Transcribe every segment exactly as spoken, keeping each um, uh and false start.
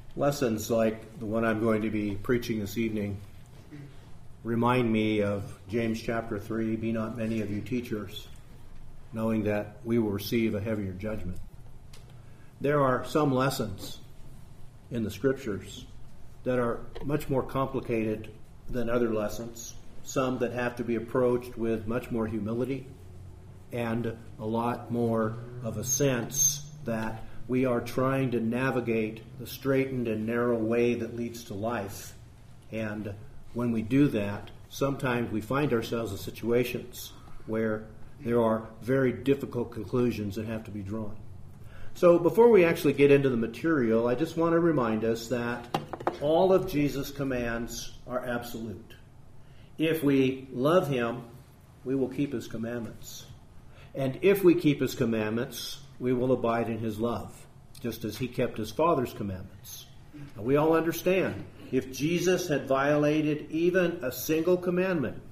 Lessons like the one I'm going to be preaching this evening remind me of James chapter three, be not many of you teachers, knowing that we will receive a heavier judgment. There are some lessons in the scriptures that are much more complicated than other lessons, some that have to be approached with much more humility and a lot more of a sense that we are trying to navigate the straightened and narrow way that leads to life. And when we do that, sometimes we find ourselves in situations where there are very difficult conclusions that have to be drawn. So before we actually get into the material, I just want to remind us that all of Jesus' commands are absolute. If we love him, we will keep his commandments. And if we keep his commandments, we will abide in his love, just as he kept his Father's commandments. Now, we all understand, if Jesus had violated even a single commandment,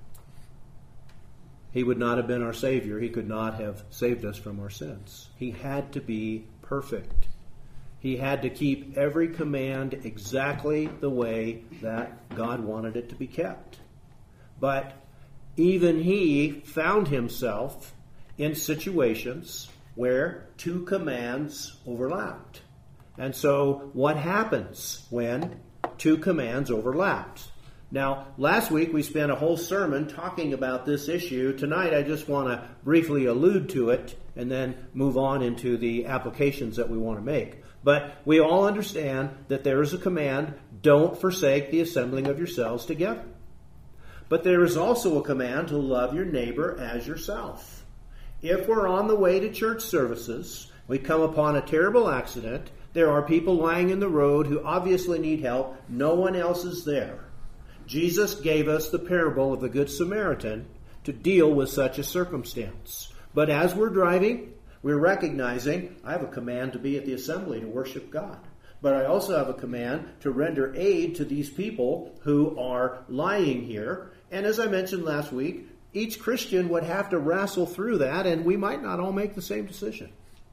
he would not have been our Savior. He could not have saved us from our sins. He had to be perfect. He had to keep every command exactly the way that God wanted it to be kept. But even he found himself in situations where two commands overlapped. And so what happens when two commands overlapped? Now, last week we spent a whole sermon talking about this issue. Tonight I just want to briefly allude to it and then move on into the applications that we want to make. But we all understand that there is a command, don't forsake the assembling of yourselves together. But there is also a command to love your neighbor as yourself. If we're on the way to church services, we come upon a terrible accident, there are people lying in the road who obviously need help, no one else is there. Jesus gave us the parable of the Good Samaritan to deal with such a circumstance. But as we're driving, we're recognizing, I have a command to be at the assembly to worship God. But I also have a command to render aid to these people who are lying here. And as I mentioned last week, each Christian would have to wrestle through that, and we might not all make the same decision.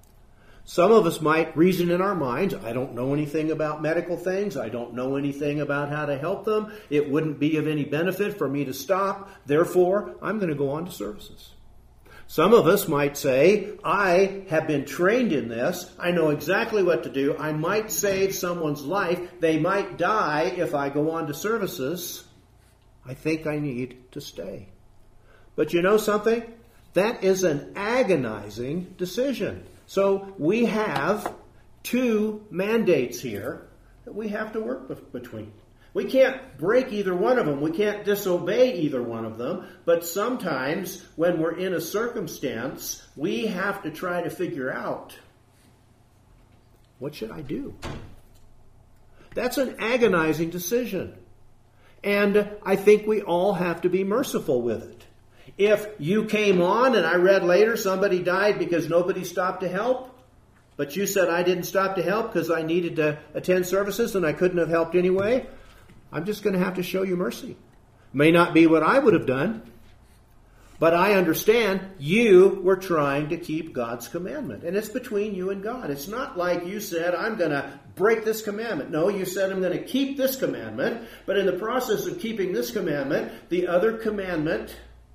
Some of us might reason in our minds, I don't know anything about medical things. I don't know anything about how to help them. It wouldn't be of any benefit for me to stop. Therefore, I'm going to go on to services. Some of us might say, I have been trained in this. I know exactly what to do. I might save someone's life. They might die if I go on to services. I think I need to stay. But you know something? That is an agonizing decision. So we have two mandates here that we have to work between. We can't break either one of them. We can't disobey either one of them. But sometimes when we're in a circumstance, we have to try to figure out, what should I do? That's an agonizing decision. And I think we all have to be merciful with it. If you came on and I read later somebody died because nobody stopped to help, but you said I didn't stop to help because I needed to attend services and I couldn't have helped anyway, I'm just going to have to show you mercy. May not be what I would have done, but I understand you were trying to keep God's commandment. And it's between you and God. It's not like you said, I'm going to break this commandment. No, you said, I'm going to keep this commandment. But in the process of keeping this commandment, the other commandment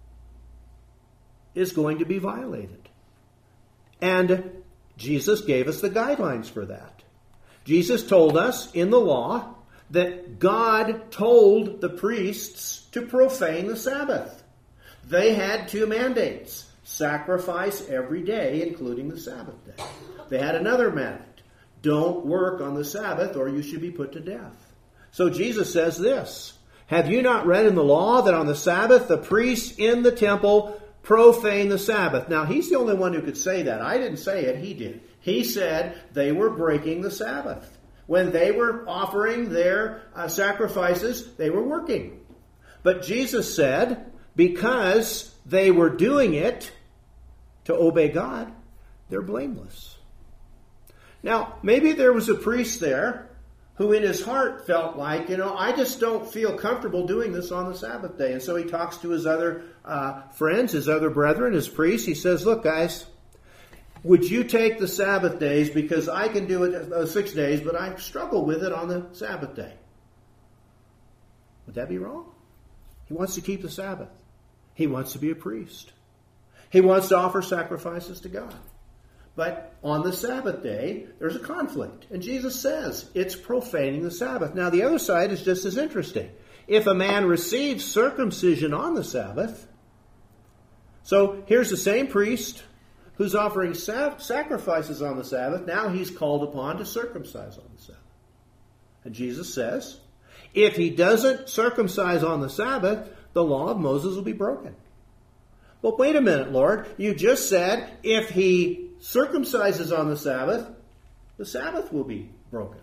is going to be violated. And Jesus gave us the guidelines for that. Jesus told us in the law that God told the priests to profane the Sabbath. They had two mandates. Sacrifice every day, including the Sabbath day. They had another mandate. Don't work on the Sabbath or you should be put to death. So Jesus says this, have you not read in the law that on the Sabbath the priests in the temple profane the Sabbath? Now, he's the only one who could say that. I didn't say it, he did. He said they were breaking the Sabbath. When they were offering their uh, sacrifices, they were working. But Jesus said, because they were doing it to obey God, they're blameless. Now, maybe there was a priest there who in his heart felt like, you know, I just don't feel comfortable doing this on the Sabbath day. And so he talks to his other uh, friends, his other brethren, his priests. He says, look, guys, Would you take the Sabbath days because I can do it uh, six days, but I struggle with it on the Sabbath day? Would that be wrong? He wants to keep the Sabbath. He wants to be a priest. He wants to offer sacrifices to God. But on the Sabbath day, there's a conflict. And Jesus says it's profaning the Sabbath. Now, the other side is just as interesting. If a man receives circumcision on the Sabbath, so here's the same priest who's offering sa- sacrifices on the Sabbath. Now he's called upon to circumcise on the Sabbath. And Jesus says, if he doesn't circumcise on the Sabbath, the law of Moses will be broken. Well, wait a minute, Lord. You just said if he circumcises on the Sabbath, the Sabbath will be broken.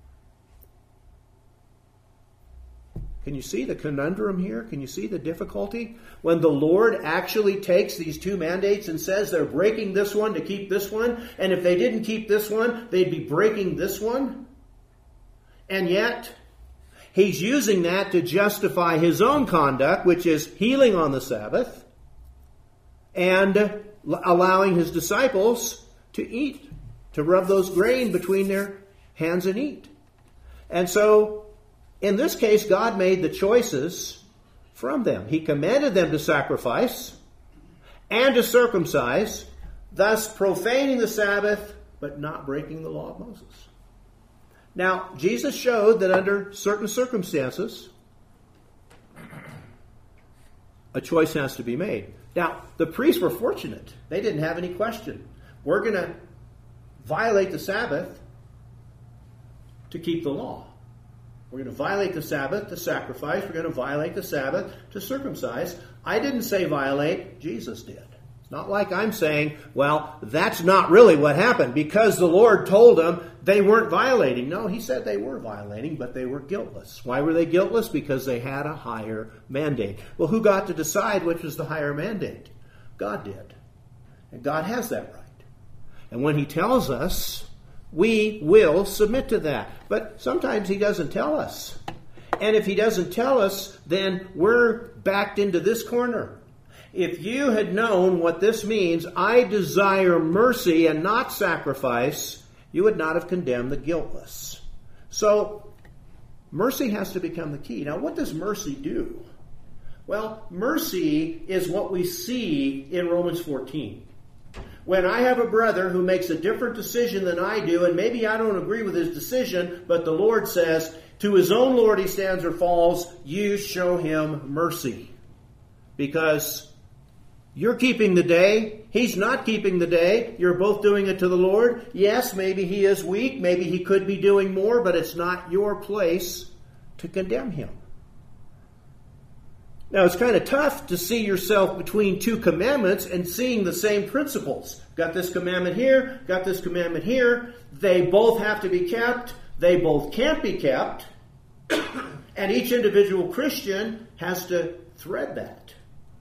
Can you see the conundrum here? Can you see the difficulty? When the Lord actually takes these two mandates and says they're breaking this one to keep this one, and if they didn't keep this one, they'd be breaking this one. And yet, he's using that to justify his own conduct, which is healing on the Sabbath, and allowing his disciples to eat, to rub those grain between their hands and eat. And so, in this case, God made the choices from them. He commanded them to sacrifice and to circumcise, thus profaning the Sabbath, but not breaking the law of Moses. Now, Jesus showed that under certain circumstances, a choice has to be made. Now, the priests were fortunate. They didn't have any question. We're going to violate the Sabbath to keep the law. We're going to violate the Sabbath to sacrifice. We're going to violate the Sabbath to circumcise. I didn't say violate. Jesus did. It's not like I'm saying, well, that's not really what happened because the Lord told them they weren't violating. No, he said they were violating, but they were guiltless. Why were they guiltless? Because they had a higher mandate. Well, who got to decide which was the higher mandate? God did. And God has that right. And when he tells us, we will submit to that. But sometimes he doesn't tell us. And if he doesn't tell us, then we're backed into this corner. If you had known what this means, I desire mercy and not sacrifice, you would not have condemned the guiltless. So, mercy has to become the key. Now, what does mercy do? Well, mercy is what we see in Romans fourteen. When I have a brother who makes a different decision than I do, and maybe I don't agree with his decision, but the Lord says, to his own Lord he stands or falls, you show him mercy. Because you're keeping the day, he's not keeping the day, you're both doing it to the Lord. Yes, maybe he is weak, maybe he could be doing more, but it's not your place to condemn him. Now, it's kind of tough to see yourself between two commandments and seeing the same principles. Got this commandment here, got this commandment here. They both have to be kept. They both can't be kept. And each individual Christian has to thread that.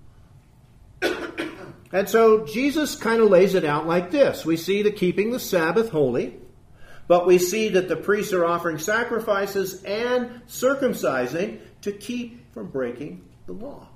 And so Jesus kind of lays it out like this. We see the keeping the Sabbath holy, but we see that the priests are offering sacrifices and circumcising to keep from breaking the law.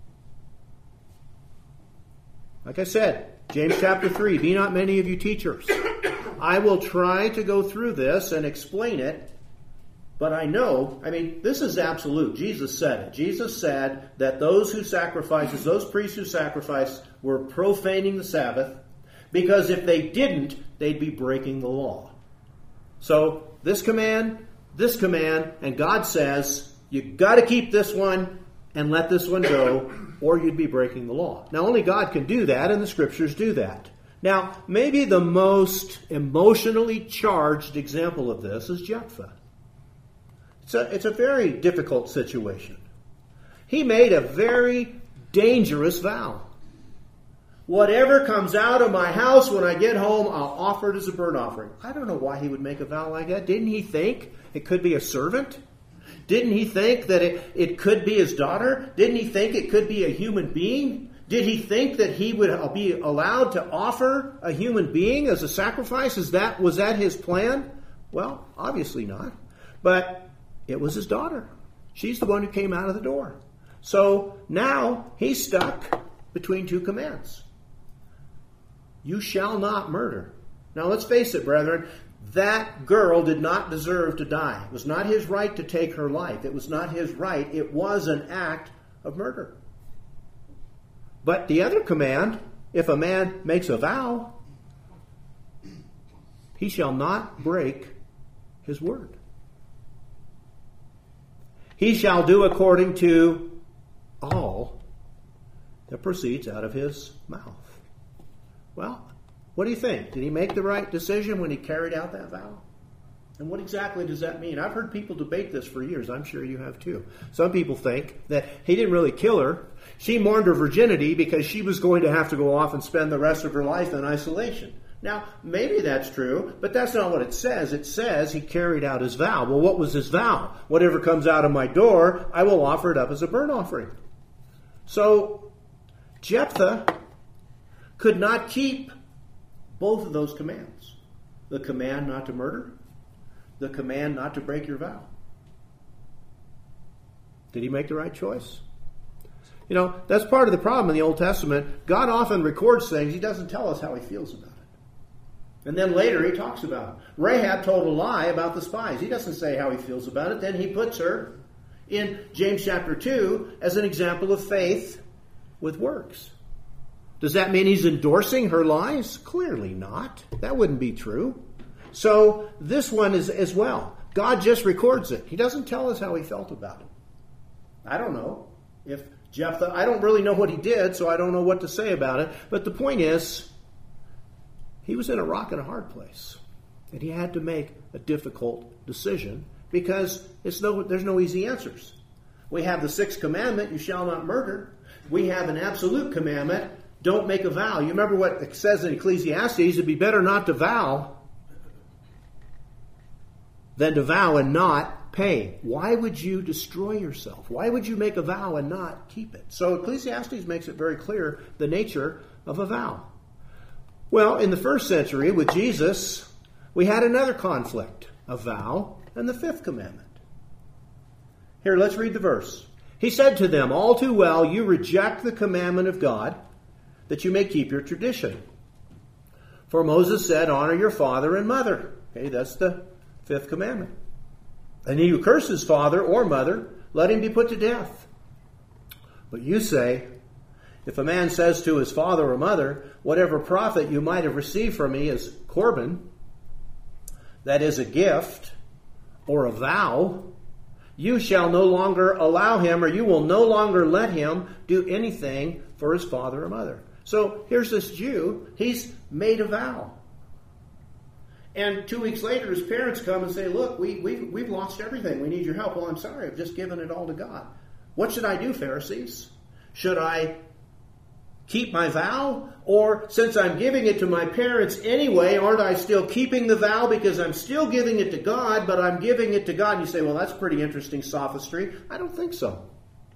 Like I said, James chapter three, be not many of you teachers. I will try to go through this and explain it, but I know, I mean, this is absolute. Jesus said it. Jesus said that those who sacrifices, those priests who sacrifice, were profaning the Sabbath, because if they didn't, they'd be breaking the law. So, this command, this command, and God says, you've got to keep this one, and let this one go, or you'd be breaking the law. Now, only God can do that, and the Scriptures do that. Now, maybe the most emotionally charged example of this is Jephthah. It's a, it's a very difficult situation. He made a very dangerous vow. Whatever comes out of my house when I get home, I'll offer it as a burnt offering. I don't know why he would make a vow like that. Didn't he think it could be a servant? Didn't he think that it, it could be his daughter? Didn't he think it could be a human being? Did he think that he would be allowed to offer a human being as a sacrifice? Is that, was that his plan? Well, obviously not. But it was his daughter. She's the one who came out of the door. So now he's stuck between two commands. You shall not murder. Now let's face it, brethren, that girl did not deserve to die. It was not his right to take her life. It was not his right. It was an act of murder. But the other command, if a man makes a vow, he shall not break his word. He shall do according to all that proceeds out of his mouth. Well, what do you think? Did he make the right decision when he carried out that vow? And what exactly does that mean? I've heard people debate this for years. I'm sure you have too. Some people think that he didn't really kill her. She mourned her virginity because she was going to have to go off and spend the rest of her life in isolation. Now, maybe that's true, but that's not what it says. It says he carried out his vow. Well, what was his vow? Whatever comes out of my door, I will offer it up as a burnt offering. So, Jephthah could not keep both of those commands. The command not to murder, the command not to break your vow. Did he make the right choice? You know, that's part of the problem in the Old Testament. God often records things. He doesn't tell us how he feels about it. And then later he talks about it. Rahab told a lie about the spies. He doesn't say how he feels about it. Then he puts her in James chapter two as an example of faith with works. Does that mean he's endorsing her lies? Clearly not. That wouldn't be true. So this one is as well. God just records it. He doesn't tell us how he felt about it. I don't know if Jephthah, I don't really know what he did, so I don't know what to say about it. But the point is, he was in a rock and a hard place. And he had to make a difficult decision because it's no, there's no easy answers. We have the sixth commandment, you shall not murder. We have an absolute commandment, don't make a vow. You remember what it says in Ecclesiastes, it'd be better not to vow than to vow and not pay. Why would you destroy yourself? Why would you make a vow and not keep it? So Ecclesiastes makes it very clear the nature of a vow. Well, in the first century with Jesus, we had another conflict, a vow and the fifth commandment. Here, let's read the verse. He said to them, all too well, you reject the commandment of God, that you may keep your tradition. For Moses said, honor your father and mother. Okay, that's the fifth commandment. And he who curses father or mother, let him be put to death. But you say, if a man says to his father or mother, whatever profit you might have received from me is Corban, that is a gift or a vow, you shall no longer allow him, or you will no longer let him do anything for his father or mother. So here's this Jew, he's made a vow. And two weeks later, his parents come and say, look, we, we've, we've lost everything. We need your help. Well, I'm sorry. I've just given it all to God. What should I do, Pharisees? Should I keep my vow? Or since I'm giving it to my parents anyway, aren't I still keeping the vow because I'm still giving it to God, but I'm giving it to God? And you say, well, that's pretty interesting sophistry. I don't think so.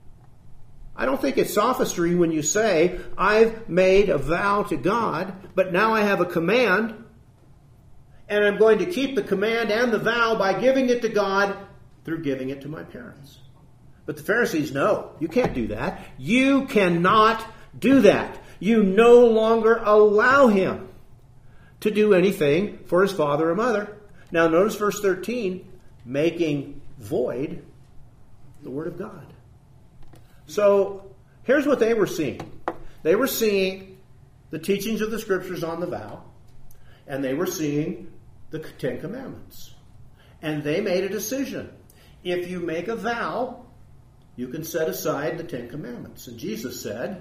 I don't think it's sophistry when you say, I've made a vow to God, but now I have a command, and I'm going to keep the command and the vow by giving it to God through giving it to my parents. But the Pharisees, no, you can't do that. You cannot do that. You no longer allow him to do anything for his father or mother. Now notice verse thirteen, making void the word of God. So here's what they were seeing. They were seeing the teachings of the Scriptures on the vow, and they were seeing the Ten Commandments. And they made a decision. If you make a vow, you can set aside the Ten Commandments. And Jesus said,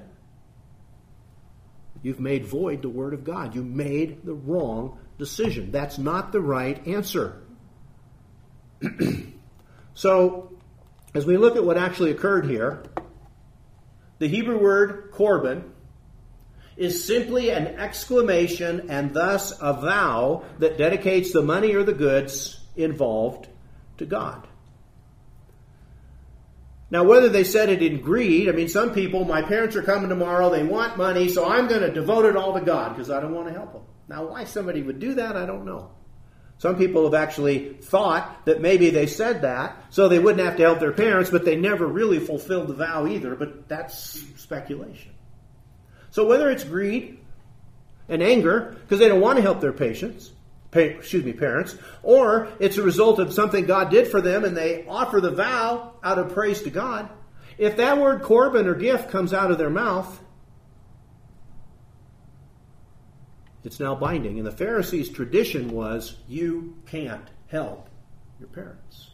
you've made void the Word of God. You made the wrong decision. That's not the right answer. So, as we look at what actually occurred here, the Hebrew word Corban is simply an exclamation and thus a vow that dedicates the money or the goods involved to God. Now, whether they said it in greed, I mean, some people, my parents are coming tomorrow, they want money, so I'm going to devote it all to God because I don't want to help them. Now, why somebody would do that, I don't know. Some people have actually thought that maybe they said that so they wouldn't have to help their parents, but they never really fulfilled the vow either, but that's speculation. So whether it's greed, and anger because they don't want to help their patients, pay, excuse me, parents, or it's a result of something God did for them and they offer the vow out of praise to God. If that word Corban or gift comes out of their mouth, it's now binding. And the Pharisees' tradition was you can't help your parents.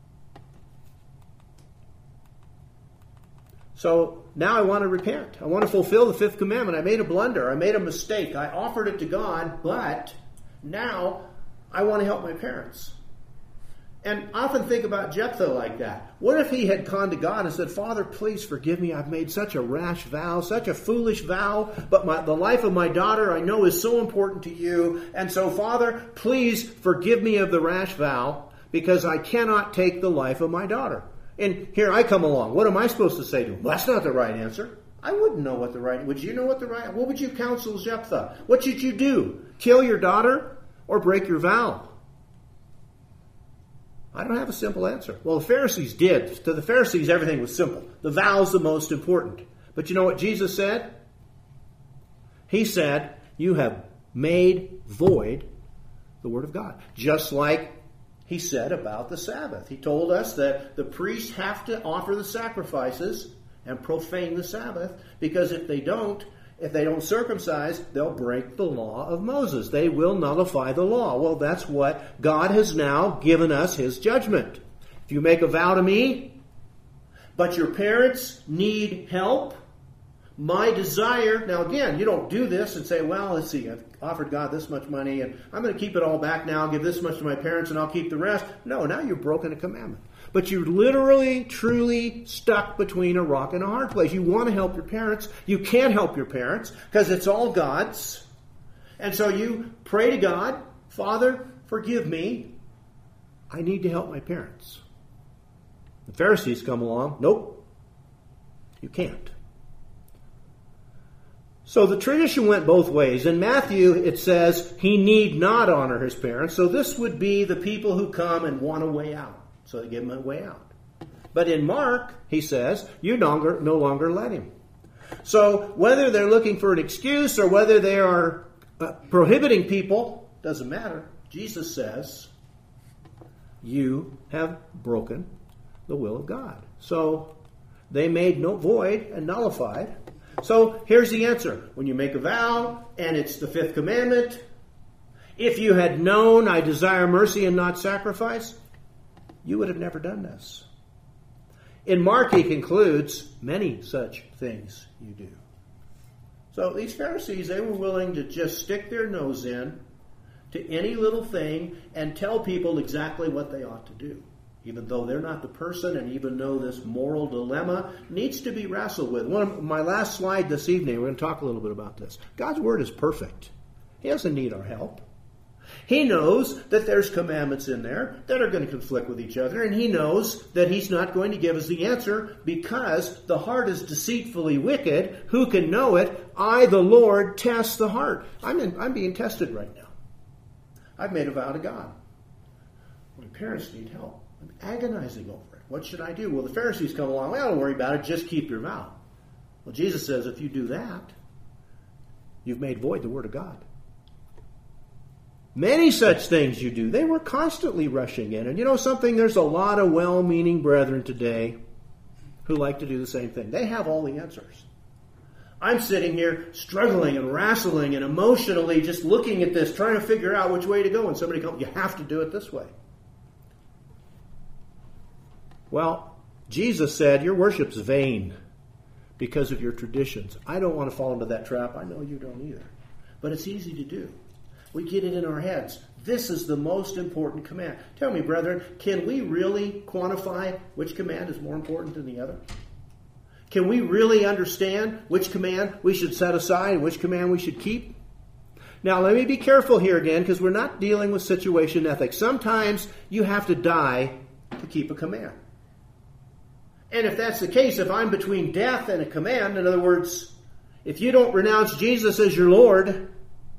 So now I want to repent. I want to fulfill the fifth commandment. I made a blunder. I made a mistake. I offered it to God, but now I want to help my parents. And I often think about Jephthah like that. What if he had gone to God and said, Father, please forgive me. I've made such a rash vow, such a foolish vow, but my, the life of my daughter I know is so important to you. And so, Father, please forgive me of the rash vow because I cannot take the life of my daughter. And here I come along. What am I supposed to say to him? Well, that's not the right answer. I wouldn't know what the right... Would you know what the right... What would you counsel Jephthah? What should you do? Kill your daughter or break your vow? I don't have a simple answer. Well, the Pharisees did. To the Pharisees, everything was simple. The vow's the most important. But you know what Jesus said? He said, you have made void the word of God. Just like he said about the Sabbath. He told us that the priests have to offer the sacrifices and profane the Sabbath, because if they don't, if they don't circumcise, they'll break the law of Moses. They will nullify the law. Well, that's what God has now given us his judgment. If you make a vow to me, but your parents need help, my desire, now again, you don't do this and say, well, let's see, I've offered God this much money and I'm going to keep it all back now, I'll give this much to my parents and I'll keep the rest. No, now you've broken a commandment. But you're literally, truly stuck between a rock and a hard place. You want to help your parents. You can't help your parents because it's all God's. And so you pray to God, Father, forgive me. I need to help my parents. The Pharisees come along. Nope, you can't. So the tradition went both ways. In Matthew, it says he need not honor his parents. So this would be the people who come and want a way out. So they give him a way out. But in Mark, he says, you no longer, no longer let him. So whether they're looking for an excuse or whether they are uh, prohibiting people, doesn't matter. Jesus says, you have broken the will of God. So they made no void and nullified. So here's the answer. When you make a vow, and it's the fifth commandment, if you had known I desire mercy and not sacrifice, you would have never done this. In Mark, he concludes, many such things you do. So these Pharisees, they were willing to just stick their nose in to any little thing and tell people exactly what they ought to do, even though they're not the person, and even though this moral dilemma needs to be wrestled with. One of my last slide this evening, we're going to talk a little bit about this. God's Word is perfect. He doesn't need our help. He knows that there's commandments in there that are going to conflict with each other, and he knows that he's not going to give us the answer because the heart is deceitfully wicked. Who can know it? I, the Lord, test the heart. I'm, in, I'm being tested right now. I've made a vow to God. My parents need help. I'm agonizing over it. What should I do? Well, the Pharisees come along. Well, don't worry about it. Just keep your vow. Well, Jesus says if you do that, you've made void the Word of God. Many such things you do. They were constantly rushing in. And you know something? There's a lot of well-meaning brethren today who like to do the same thing. They have all the answers. I'm sitting here struggling and wrestling and emotionally just looking at this, trying to figure out which way to go. And somebody comes, you have to do it this way. Well, Jesus said, your worship's vain because of your traditions. I don't want to fall into that trap. I know you don't either. But it's easy to do. We get it in our heads. This is the most important command. Tell me, brethren, can we really quantify which command is more important than the other? Can we really understand which command we should set aside and which command we should keep? Now, let me be careful here again, because we're not dealing with situation ethics. Sometimes you have to die to keep a command. And if that's the case, if I'm between death and a command, in other words, if you don't renounce Jesus as your Lord,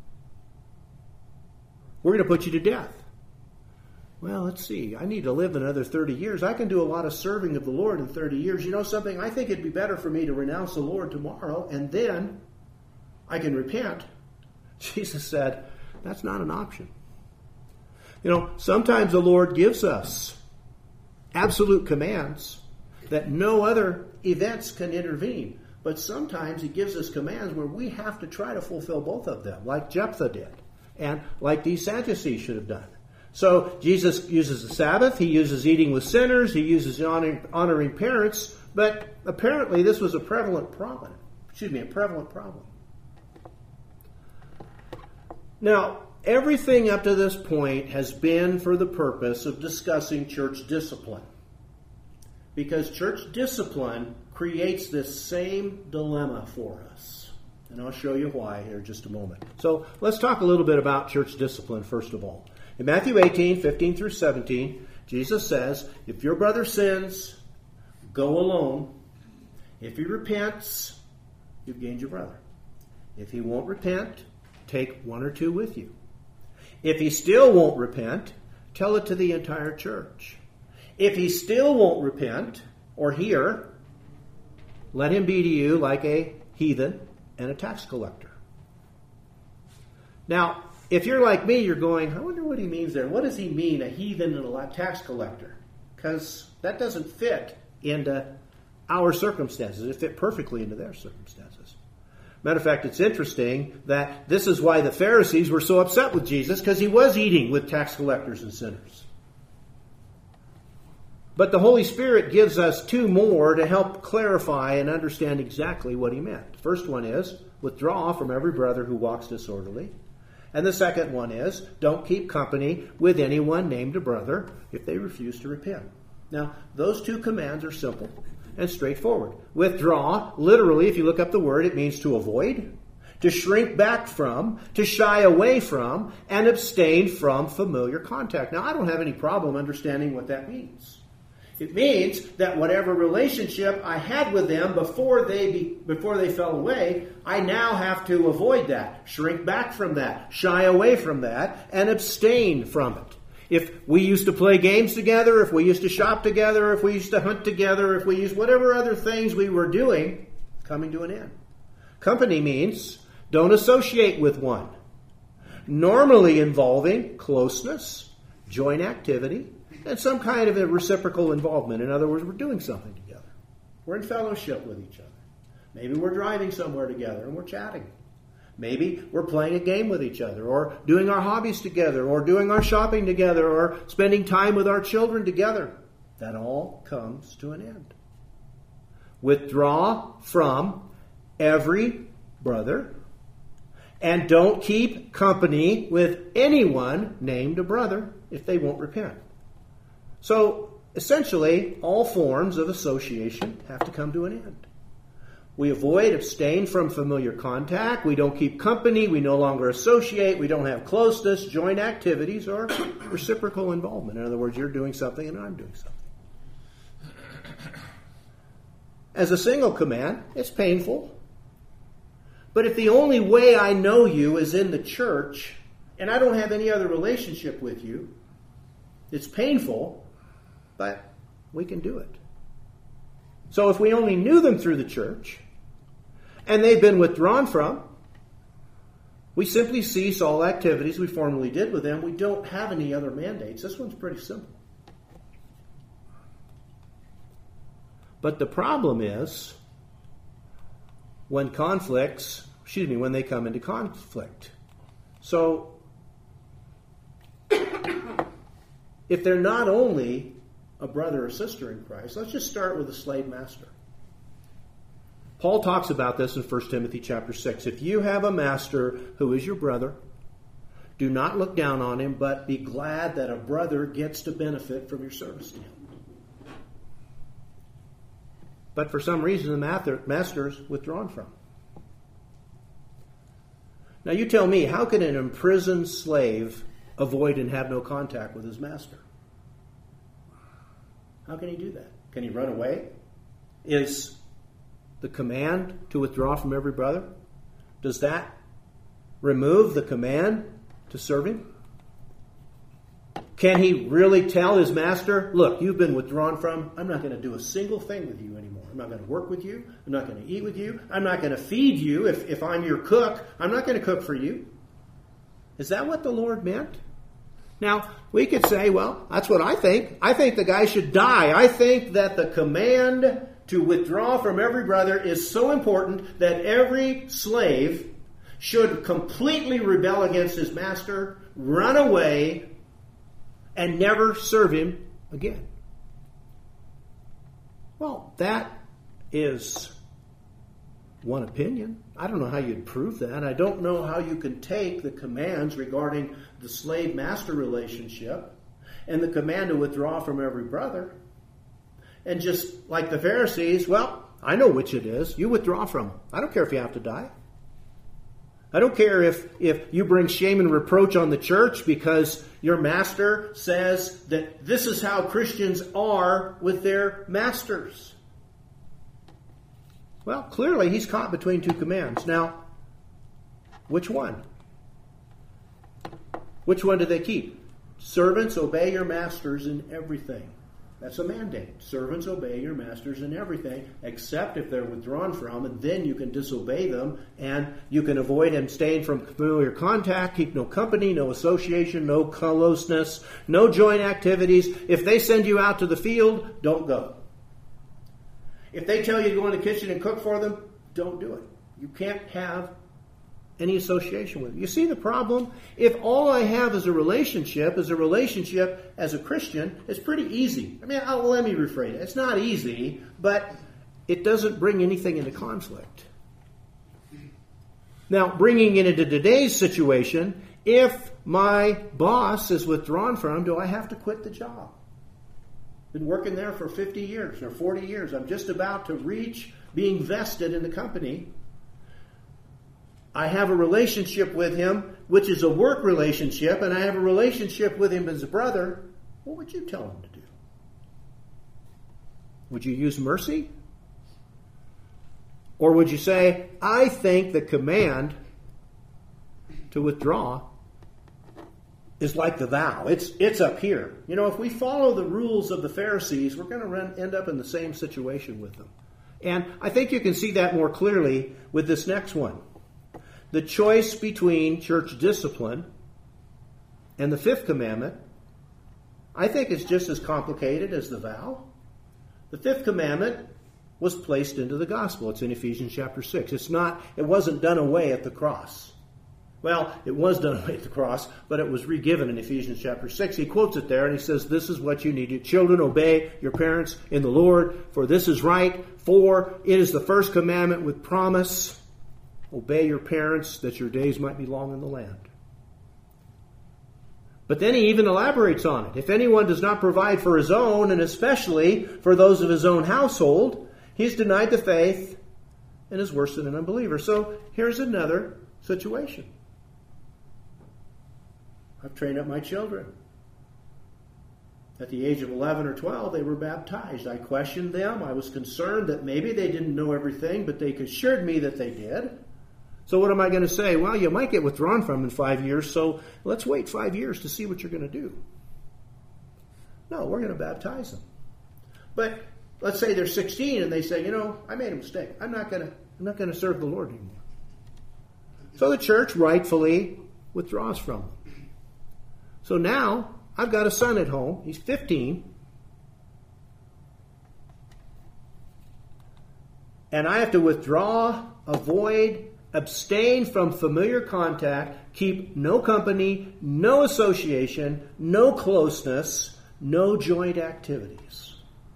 we're going to put you to death. Well, let's see. I need to live another thirty years. I can do a lot of serving of the Lord in thirty years. You know something? I think it'd be better for me to renounce the Lord tomorrow, and then I can repent, Jesus said, that's not an option. You know, sometimes the Lord gives us absolute commands that no other events can intervene. But sometimes he gives us commands where we have to try to fulfill both of them, like Jephthah did, and like these Sadducees should have done. So Jesus uses the Sabbath, he uses eating with sinners, he uses honoring, honoring parents, but apparently this was a prevalent problem. Excuse me, a prevalent problem. Now, everything up to this point has been for the purpose of discussing church discipline. Because church discipline creates this same dilemma for us. And I'll show you why here in just a moment. So let's talk a little bit about church discipline first of all. In Matthew eighteen, fifteen through seventeen, Jesus says, if your brother sins, go alone. If he repents, you've gained your brother. If he won't repent, take one or two with you. If he still won't repent, tell it to the entire church. If he still won't repent or hear, let him be to you like a heathen and a tax collector. Now, if you're like me, you're going, I wonder what he means there. What does he mean, a heathen and a tax collector? Because that doesn't fit into our circumstances. It fit perfectly into their circumstances. Matter of fact, it's interesting that this is why the Pharisees were so upset with Jesus, because he was eating with tax collectors and sinners. But the Holy Spirit gives us two more to help clarify and understand exactly what he meant. The first one is, withdraw from every brother who walks disorderly. And the second one is, don't keep company with anyone named a brother if they refuse to repent. Now, those two commands are simple and straightforward. Withdraw, literally, if you look up the word, it means to avoid, to shrink back from, to shy away from, and abstain from familiar contact. Now, I don't have any problem understanding what that means. It means that whatever relationship I had with them before they be, before they fell away, I now have to avoid that, shrink back from that, shy away from that, and abstain from it. If we used to play games together, if we used to shop together, if we used to hunt together, if we used whatever other things we were doing, coming to an end. Company means don't associate with one. Normally involving closeness, joint activity, and some kind of a reciprocal involvement. In other words, we're doing something together. We're in fellowship with each other. Maybe we're driving somewhere together and we're chatting. Maybe we're playing a game with each other, or doing our hobbies together, or doing our shopping together, or spending time with our children together. That all comes to an end. Withdraw from every brother, and don't keep company with anyone named a brother if they won't repent. So, essentially, all forms of association have to come to an end. We avoid, abstain from familiar contact. We don't keep company. We no longer associate. We don't have closeness, joint activities, or reciprocal involvement. In other words, you're doing something and I'm doing something. As a single command, it's painful. But if the only way I know you is in the church, and I don't have any other relationship with you, it's painful, but we can do it. So if we only knew them through the church, and they've been withdrawn from, we simply cease all activities we formerly did with them. We don't have any other mandates. This one's pretty simple. But the problem is when conflicts, excuse me, when they come into conflict. So if they're not only a brother or sister in Christ, let's just start with a slave master. Paul talks about this in First Timothy chapter six. If you have a master who is your brother, do not look down on him, but be glad that a brother gets to benefit from your service to him. But for some reason, the master is withdrawn from. Now you tell me, how can an imprisoned slave avoid and have no contact with his master? How can he do that? Can he run away? Is the command to withdraw from every brother, does that remove the command to serve him? Can he really tell his master, look, you've been withdrawn from, I'm not going to do a single thing with you anymore. I'm not going to work with you. I'm not going to eat with you. I'm not going to feed you if, if I'm your cook. I'm not going to cook for you. Is that what the Lord meant? Now, we could say, well, that's what I think. I think the guy should die. I think that the command to withdraw from every brother is so important that every slave should completely rebel against his master, run away, and never serve him again. Well, that is one opinion. I don't know how you'd prove that. I don't know how you can take the commands regarding the slave-master relationship and the command to withdraw from every brother and just, like the Pharisees, well, I know which it is. You withdraw from them. I don't care if you have to die. I don't care if, if you bring shame and reproach on the church because your master says that this is how Christians are with their masters. Well, clearly he's caught between two commands. Now, which one? Which one do they keep? Servants, obey your masters in everything. That's a mandate. Servants, obey your masters in everything, except if they're withdrawn from, and then you can disobey them, and you can avoid abstain from familiar contact, keep no company, no association, no closeness, no joint activities. If they send you out to the field, don't go. If they tell you to go in the kitchen and cook for them, don't do it. You can't have any association with them. You see the problem? If all I have is a relationship, is a relationship as a Christian, it's pretty easy. I mean, I'll, let me rephrase it. It's not easy, but it doesn't bring anything into conflict. Now, bringing it into today's situation, if my boss is withdrawn from, do I have to quit the job? Been working there for fifty years or forty years. I'm just about to reach being vested in the company. I have a relationship with him, which is a work relationship, and I have a relationship with him as a brother. What would you tell him to do? Would you use mercy? Or would you say, I think the command to withdraw is like the vow. It's it's up here. You know, if we follow the rules of the Pharisees, we're going to run, end up in the same situation with them. And I think you can see that more clearly with this next one. The choice between church discipline and the fifth commandment, I think it's just as complicated as the vow. The fifth commandment was placed into the gospel. It's in Ephesians chapter six. It's not, it wasn't done away at the cross. Well, it was done away at the cross, but it was re-given in Ephesians chapter six. He quotes it there and he says, this is what you need. Children, obey your parents in the Lord, for this is right. For it is the first commandment with promise. Obey your parents that your days might be long in the land. But then he even elaborates on it. If anyone does not provide for his own, and especially for those of his own household, he's denied the faith and is worse than an unbeliever. So here's another situation. I've trained up my children. At the age of eleven or twelve, they were baptized. I questioned them. I was concerned that maybe they didn't know everything, but they assured me that they did. So what am I going to say? Well, you might get withdrawn from in five years, so let's wait five years to see what you're going to do. No, we're going to baptize them. But let's say they're sixteen and they say, you know, I made a mistake. I'm not going to, I'm not going to serve the Lord anymore. So the church rightfully withdraws from them. So now I've got a son at home. He's fifteen. And I have to withdraw, avoid, abstain from familiar contact, keep no company, no association, no closeness, no joint activities.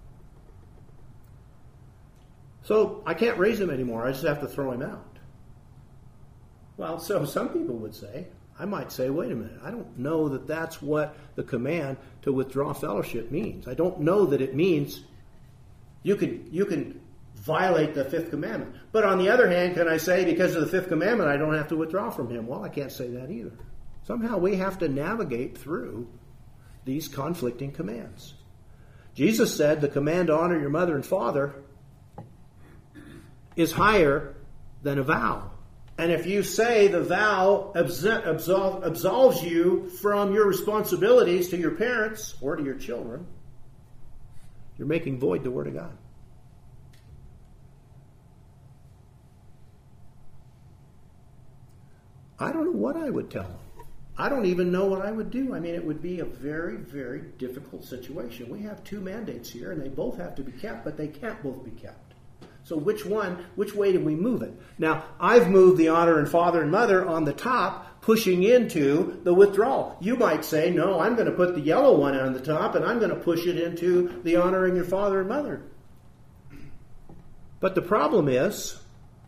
So I can't raise him anymore. I just have to throw him out. Well, so some people would say, I might say, wait a minute, I don't know that that's what the command to withdraw fellowship means. I don't know that it means you can you can violate the fifth commandment. But on the other hand, can I say because of the fifth commandment I don't have to withdraw from him? Well, I can't say that either. Somehow we have to navigate through these conflicting commands. Jesus said the command to honor your mother and father is higher than a vow. And if you say the vow absolve, absolves you from your responsibilities to your parents or to your children, you're making void the Word of God. I don't know what I would tell them. I don't even know what I would do. I mean, it would be a very, very difficult situation. We have two mandates here, and they both have to be kept, but they can't both be kept. So which one, which way do we move it? Now, I've moved the honor and father and mother on the top, pushing into the withdrawal. You might say, no, I'm going to put the yellow one on the top, and I'm going to push it into the honoring your father and mother. But the problem is,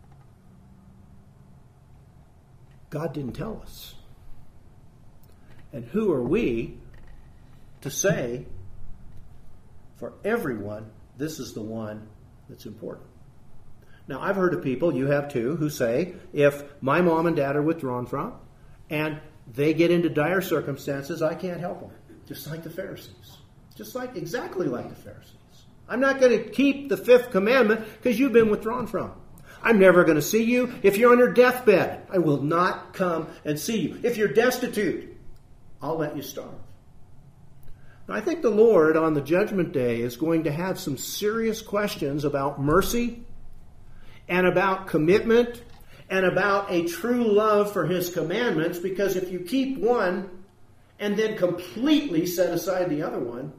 God didn't tell us. And who are we to say, for everyone, this is the one that's important? Now, I've heard of people, you have too, who say, if my mom and dad are withdrawn from, and they get into dire circumstances, I can't help them. Just like the Pharisees. Just like, exactly like the Pharisees. I'm not going to keep the fifth commandment because you've been withdrawn from. I'm never going to see you. If you're on your deathbed, I will not come and see you. If you're destitute, I'll let you starve. Now, I think the Lord on the judgment day is going to have some serious questions about mercy and about commitment and about a true love for His commandments, because if you keep one and then completely set aside the other one,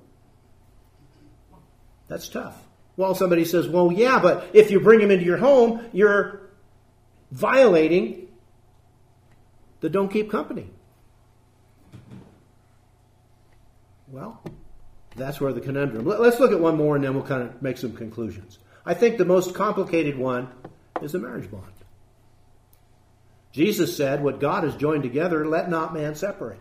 that's tough. Well, somebody says, well, yeah, but if you bring him into your home, you're violating the don't keep company. Well, that's where the conundrum. Let's look at one more and then we'll kind of make some conclusions. I think the most complicated one is the marriage bond. Jesus said, what God has joined together, let not man separate.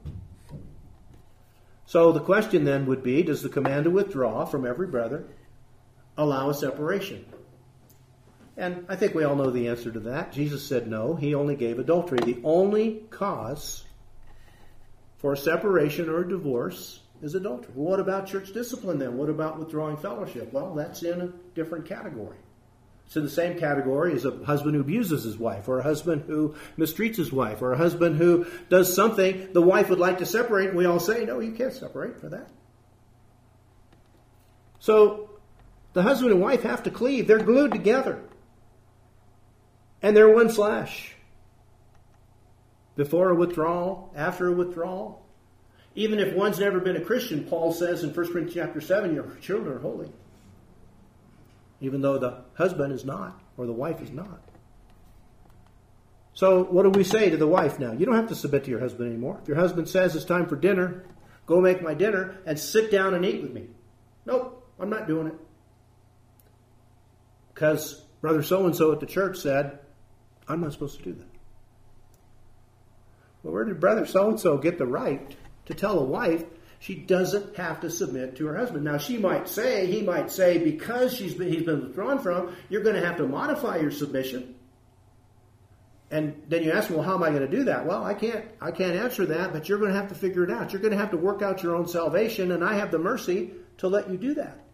So the question then would be, does the command to withdraw from every brother allow a separation? And I think we all know the answer to that. Jesus said no. He only gave adultery. The only cause for a separation or a divorce is adultery. Well, what about church discipline then? What about withdrawing fellowship? Well, that's in a different category. It's in the same category as a husband who abuses his wife, or a husband who mistreats his wife, or a husband who does something the wife would like to separate, and we all say, no, you can't separate for that. So the husband and wife have to cleave. They're glued together. And they're one flesh. Before a withdrawal, after a withdrawal. Even if one's never been a Christian, Paul says in First Corinthians chapter seven, your children are holy. Even though the husband is not, or the wife is not. So what do we say to the wife now? You don't have to submit to your husband anymore. If your husband says it's time for dinner, go make my dinner and sit down and eat with me. Nope, I'm not doing it. Because brother so-and-so at the church said, I'm not supposed to do that. Well, where did brother so-and-so get the right to tell a wife she doesn't have to submit to her husband? Now, she might say, he might say, because she's been, he's been withdrawn from, you're going to have to modify your submission. And then you ask, well, how am I going to do that? Well, I can't, I can't answer that, but you're going to have to figure it out. You're going to have to work out your own salvation, and I have the mercy to let you do that.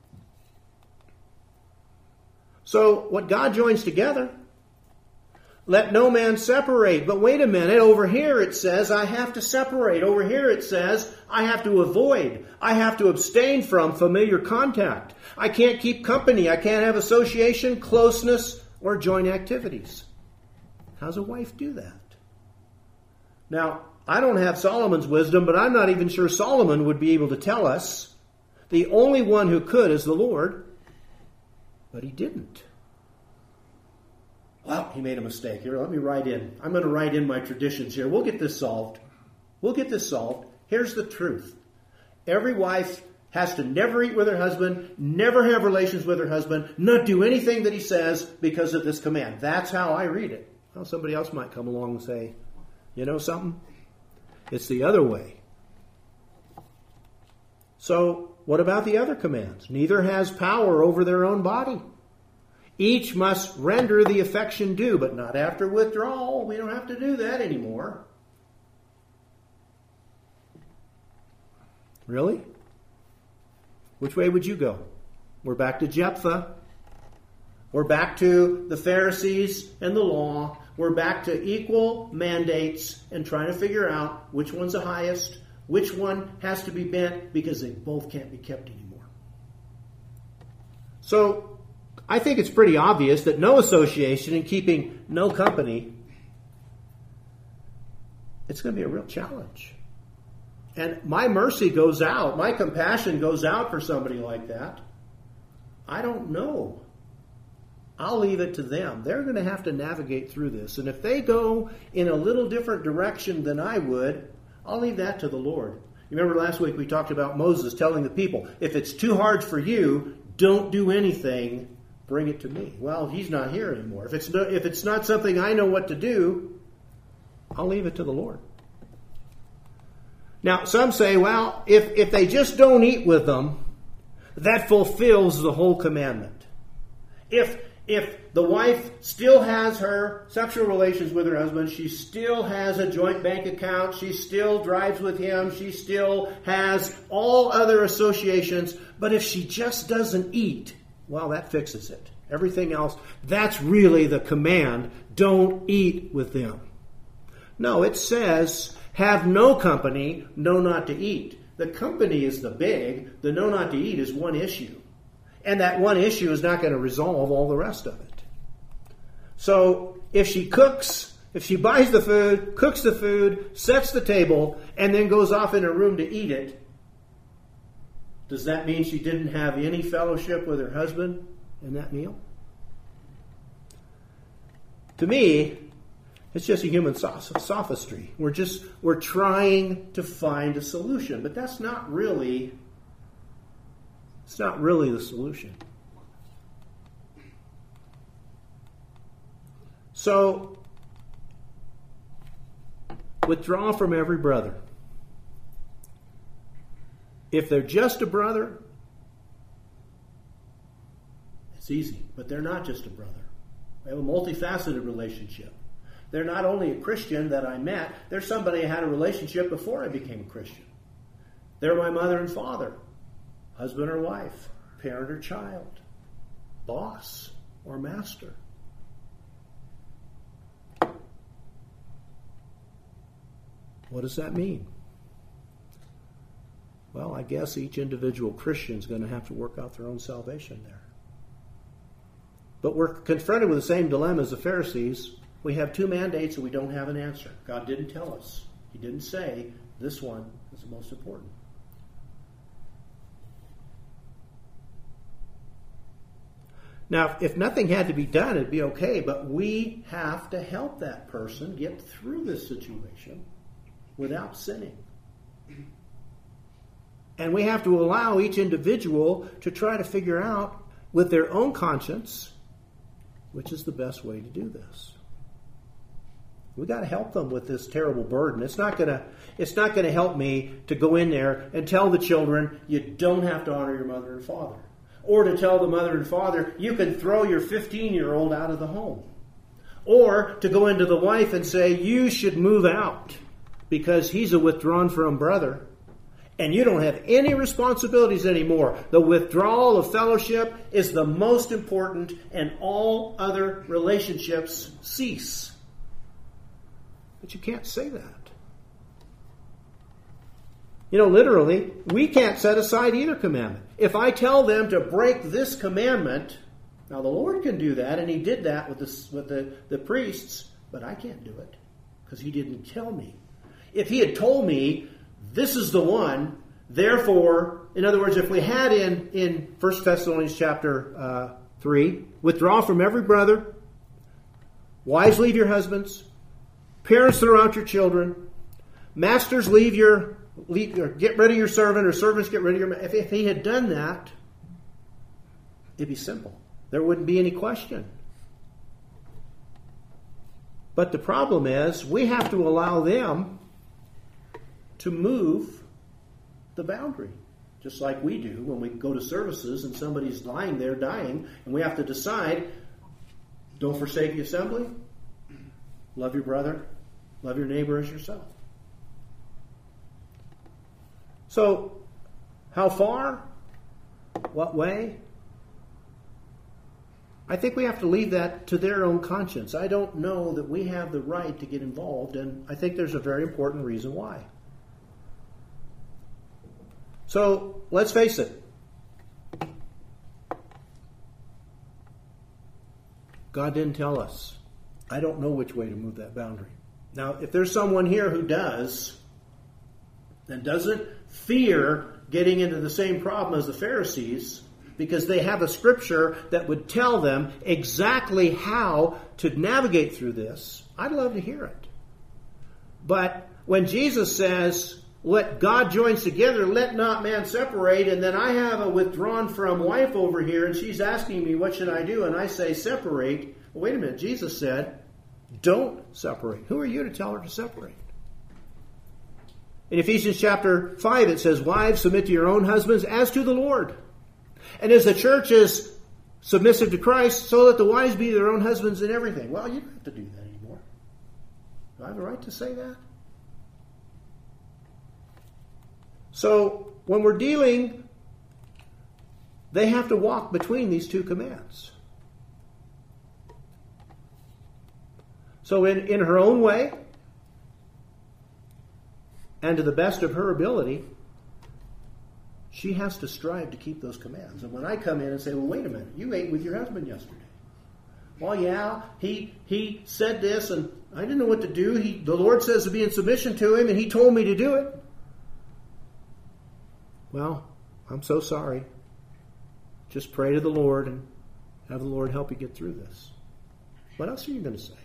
So, what God joins together, let no man separate. But wait a minute, over here it says I have to separate. Over here it says I have to avoid. I have to abstain from familiar contact. I can't keep company. I can't have association, closeness, or joint activities. How does a wife do that? Now, I don't have Solomon's wisdom, but I'm not even sure Solomon would be able to tell us. The only one who could is the Lord, but he didn't. Well, he made a mistake. Here, let me write in. I'm going to write in my traditions here. We'll get this solved. We'll get this solved. Here's the truth. Every wife has to never eat with her husband, never have relations with her husband, not do anything that he says because of this command. That's how I read it. Well, somebody else might come along and say, you know something? It's the other way. So, what about the other commands? Neither has power over their own body. Each must render the affection due, but not after withdrawal. We don't have to do that anymore. Really? Which way would you go? We're back to Jephthah. We're back to the Pharisees and the law. We're back to equal mandates and trying to figure out which one's the highest, which one has to be bent, because they both can't be kept anymore. So, I think it's pretty obvious that no association and keeping no company it's going to be a real challenge. And my mercy goes out, my compassion goes out for somebody like that. I don't know. I'll leave it to them. They're going to have to navigate through this. And if they go in a little different direction than I would, I'll leave that to the Lord. You remember last week we talked about Moses telling the people, if it's too hard for you, don't do anything, bring it to me. Well, he's not here anymore. If it's no, if it's not something I know what to do, I'll leave it to the Lord. Now, some say, well, if, if they just don't eat with them, that fulfills the whole commandment. If if the wife still has her sexual relations with her husband, she still has a joint bank account, she still drives with him, she still has all other associations, but if she just doesn't eat, well, that fixes it. Everything else, that's really the command. Don't eat with them. No, it says, have no company, know not to eat. The company is the big, the know not to eat is one issue. And that one issue is not going to resolve all the rest of it. So if she cooks, if she buys the food, cooks the food, sets the table, and then goes off in her room to eat it, does that mean she didn't have any fellowship with her husband in that meal? To me, it's just a human sophistry. We're just, we're trying to find a solution, but that's not really, it's not really the solution. So, withdraw from every brother. If they're just a brother, it's easy, but they're not just a brother. They have a multifaceted relationship. They're not only a Christian that I met, they're somebody I had a relationship before I became a Christian. They're my mother and father, husband or wife, parent or child, boss or master. What does that mean? Well, I guess each individual Christian is going to have to work out their own salvation there. But we're confronted with the same dilemma as the Pharisees. We have two mandates and we don't have an answer. God didn't tell us. He didn't say this one is the most important. Now, if nothing had to be done, it'd be okay, but we have to help that person get through this situation without sinning. And we have to allow each individual to try to figure out with their own conscience which is the best way to do this. We got to help them with this terrible burden. It's not going to it's not going to help me to go in there and tell the children you don't have to honor your mother and father, or to tell the mother and father you can throw your fifteen-year-old out of the home, or to go into the wife and say you should move out because he's a withdrawn from brother and you don't have any responsibilities anymore. The withdrawal of fellowship is the most important, and all other relationships cease. But you can't say that. You know, literally, we can't set aside either commandment. If I tell them to break this commandment, now the Lord can do that, and He did that with the, with the, the priests, but I can't do it because He didn't tell me. If He had told me, this is the one, therefore, in other words, if we had in, in First Thessalonians chapter uh, three, withdraw from every brother, wives leave your husbands, parents throw out your children, masters leave your, leave, or get rid of your servant, or servants get rid of your... If, if he had done that, it'd be simple. There wouldn't be any question. But the problem is, we have to allow them to move the boundary, just like we do when we go to services and somebody's lying there dying, and we have to decide, don't forsake the assembly, love your brother, love your neighbor as yourself. So, how far? What way? I think we have to leave that to their own conscience. I don't know that we have the right to get involved, and I think there's a very important reason why. So, let's face it. God didn't tell us. I don't know which way to move that boundary. Now, if there's someone here who does, and doesn't fear getting into the same problem as the Pharisees, because they have a scripture that would tell them exactly how to navigate through this, I'd love to hear it. But when Jesus says, "What God joins together, let not man separate," and then I have a withdrawn from wife over here, and she's asking me, what should I do? And I say, separate. Well, wait a minute. Jesus said, don't separate. Who are you to tell her to separate? In Ephesians chapter five, it says, "Wives, submit to your own husbands as to the Lord." And as the church is submissive to Christ, so let the wives be their own husbands in everything. Well, you don't have to do that anymore. Do I have the right to say that? So, when we're dealing, they have to walk between these two commands. So in, in her own way, and to the best of her ability, she has to strive to keep those commands. And when I come in and say, well, wait a minute, you ate with your husband yesterday. Well, yeah, he he said this, and I didn't know what to do. He, the Lord says to be in submission to him, and he told me to do it. Well, I'm so sorry. Just pray to the Lord and have the Lord help you get through this. What else are you going to say?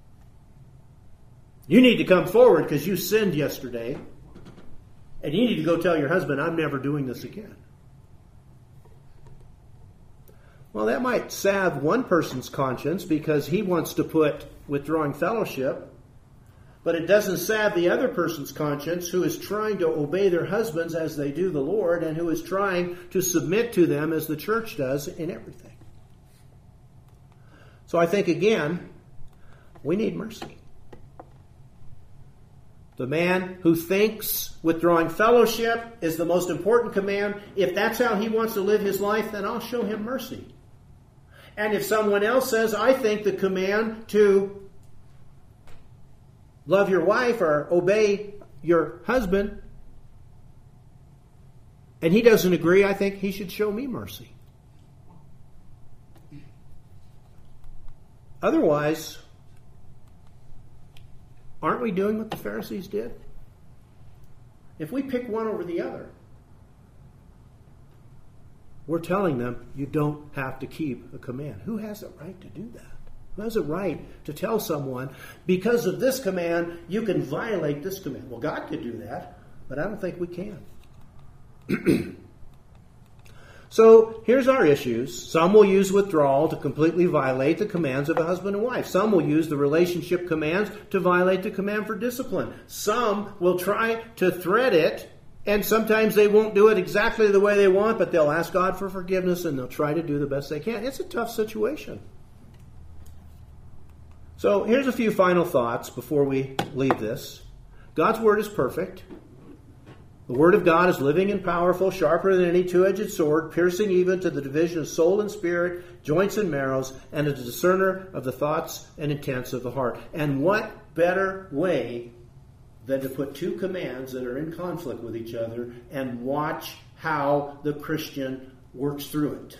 You need to come forward because you sinned yesterday, and you need to go tell your husband, I'm never doing this again. Well, that might salve one person's conscience because he wants to put withdrawing fellowship, but it doesn't salve the other person's conscience who is trying to obey their husbands as they do the Lord and who is trying to submit to them as the church does in everything. So I think, again, we need mercy. The man who thinks withdrawing fellowship is the most important command, if that's how he wants to live his life, then I'll show him mercy. And if someone else says, I think the command to love your wife or obey your husband, and he doesn't agree, I think he should show me mercy. Otherwise, aren't we doing what the Pharisees did? If we pick one over the other, we're telling them you don't have to keep a command. Who has the right to do that? Who has a right to tell someone, because of this command, you can violate this command? Well, God could do that, but I don't think we can. So here's our issues. Some will use withdrawal to completely violate the commands of a husband and wife. Some will use the relationship commands to violate the command for discipline. Some will try to thread it, and sometimes they won't do it exactly the way they want, but they'll ask God for forgiveness and they'll try to do the best they can. It's a tough situation. So here's a few final thoughts before we leave this. God's Word is perfect. The Word of God is living and powerful, sharper than any two-edged sword, piercing even to the division of soul and spirit, joints and marrows, and a discerner of the thoughts and intents of the heart. And what better way than to put two commands that are in conflict with each other and watch how the Christian works through it?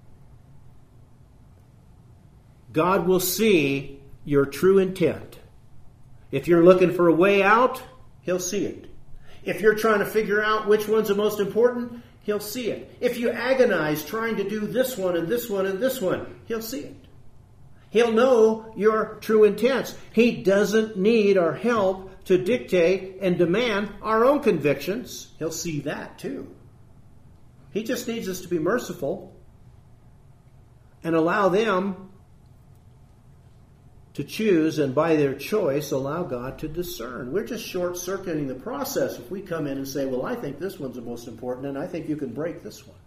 God will see your true intent. If you're looking for a way out, He'll see it. If you're trying to figure out which one's the most important, He'll see it. If you agonize trying to do this one and this one and this one, He'll see it. He'll know your true intents. He doesn't need our help to dictate and demand our own convictions. He'll see that too. He just needs us to be merciful and allow them to choose, and by their choice, allow God to discern. We're just short-circuiting the process if we come in and say, well, I think this one's the most important, and I think you can break this one.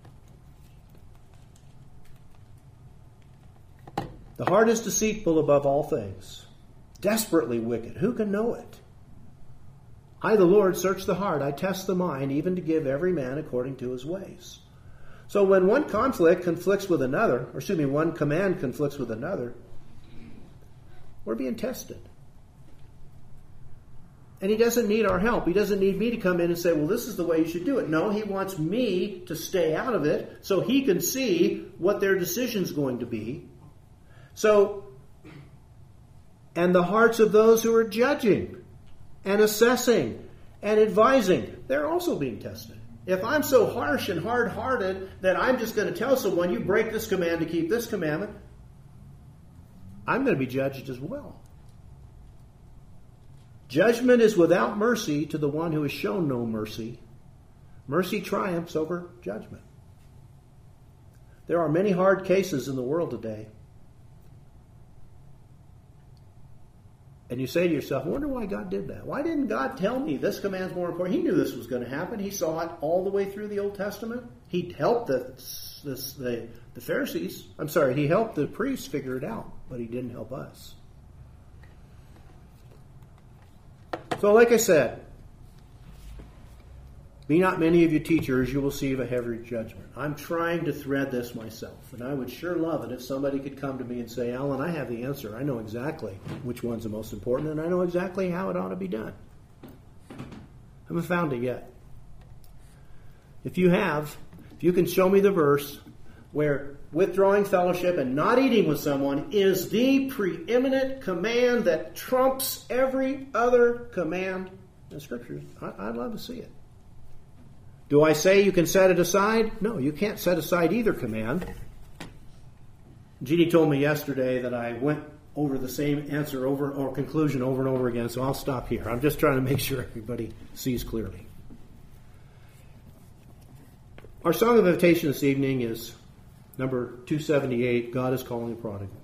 The heart is deceitful above all things, desperately wicked. Who can know it? I, the Lord, search the heart. I test the mind, even to give every man according to his ways. So when one conflict conflicts with another, or excuse me, one command conflicts with another, we're being tested. And He doesn't need our help. He doesn't need me to come in and say, well, this is the way you should do it. No, He wants me to stay out of it so He can see what their decision's going to be. So, and the hearts of those who are judging and assessing and advising. They're also being tested. If I'm so harsh and hard-hearted that I'm just going to tell someone, you break this command to keep this commandment, I'm going to be judged as well. Judgment is without mercy to the one who has shown no mercy. Mercy triumphs over judgment. There are many hard cases in the world today. And you say to yourself, I wonder why God did that. Why didn't God tell me this command's more important? He knew this was going to happen. He saw it all the way through the Old Testament. He helped the, the, the, the Pharisees. I'm sorry, he helped the priests figure it out, but he didn't help us. So like I said, be not many of you teachers, you will receive a heavy judgment. I'm trying to thread this myself, and I would sure love it if somebody could come to me and say, Alan, I have the answer. I know exactly which one's the most important, and I know exactly how it ought to be done. I haven't found it yet. If you have, if you can show me the verse where withdrawing fellowship and not eating with someone is the preeminent command that trumps every other command in the Scriptures, I'd love to see it. Do I say you can set it aside? No, you can't set aside either command. Jeannie told me yesterday that I went over the same answer over or conclusion over and over again, so I'll stop here. I'm just trying to make sure everybody sees clearly. Our song of invitation this evening is number two seventy-eight, God is Calling the Prodigal.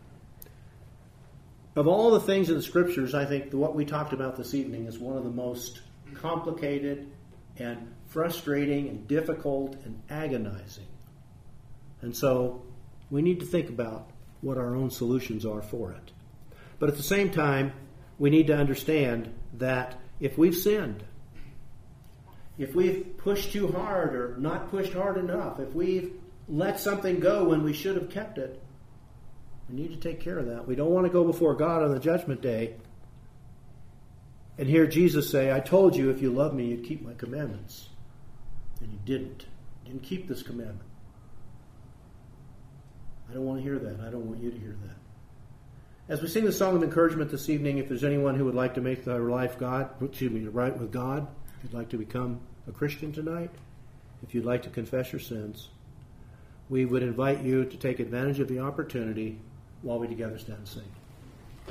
Of all the things in the Scriptures, I think what we talked about this evening is one of the most complicated and frustrating and difficult and agonizing. And so we need to think about what our own solutions are for it. But at the same time, we need to understand that if we've sinned, if we've pushed too hard or not pushed hard enough, if we've let something go when we should have kept it, we need to take care of that. We don't want to go before God on the judgment day and hear Jesus say, I told you if you love me, you'd keep my commandments. And you didn't. You didn't keep this commandment. I don't want to hear that. I don't want you to hear that. As we sing the song of encouragement this evening, if there's anyone who would like to make their life God, excuse me, right with God, if you'd like to become a Christian tonight, if you'd like to confess your sins, we would invite you to take advantage of the opportunity while we together stand and sing.